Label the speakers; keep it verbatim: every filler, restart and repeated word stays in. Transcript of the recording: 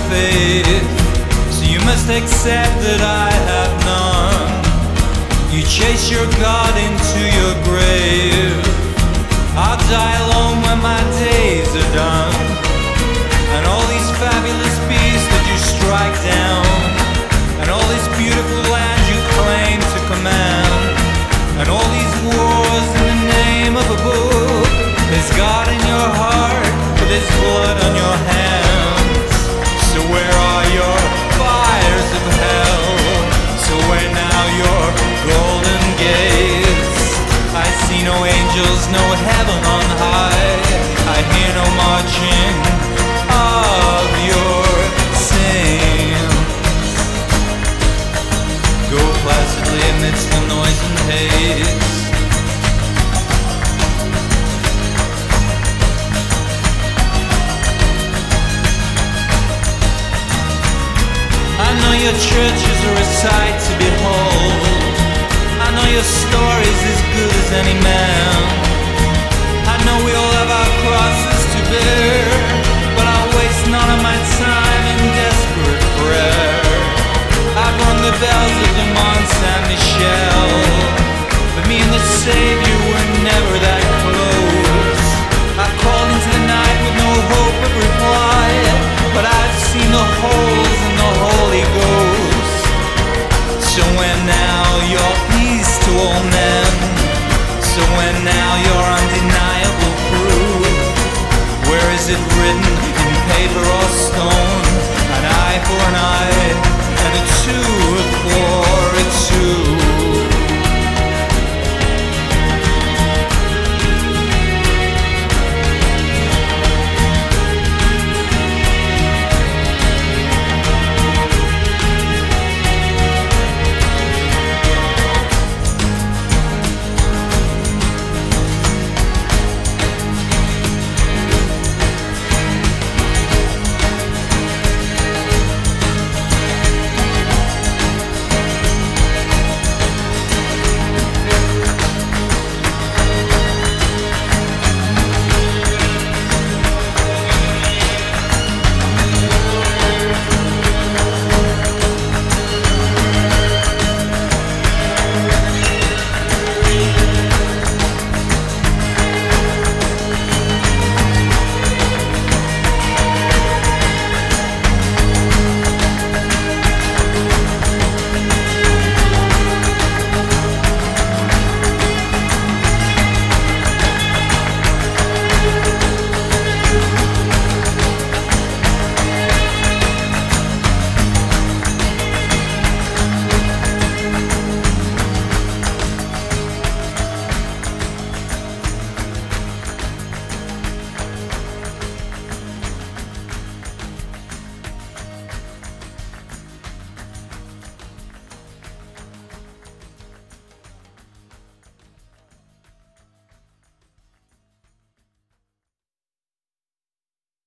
Speaker 1: faith, so you must accept that I have none. You chase your God into your grave. I'll die alone when my days are done. And all these fabulous beasts that you strike down, and all this beautiful land you claim to command, and all these wars in the name of a book. There's God in your heart, but there's blood on your hands. So where are your fires of hell? So where now your golden gates? I see no angels, no heaven on high. I hear no marching of your saints. Go placidly amidst the noise and haze. I know your churches are a sight to behold. I know your story's as good as any man. I know we all have our crosses to bear, but I'll waste none of my time in desperate prayer. I've rung the bells of the Mont Saint-Michel, but me and the Savior were never that close. I called into the night with no hope of reply, but I've seen the holes in the Holy Ghost. So when now you're peace to all men, so when now your undeniable proof, where is it written in paper or stone? An eye for an eye, and a tooth for a tooth.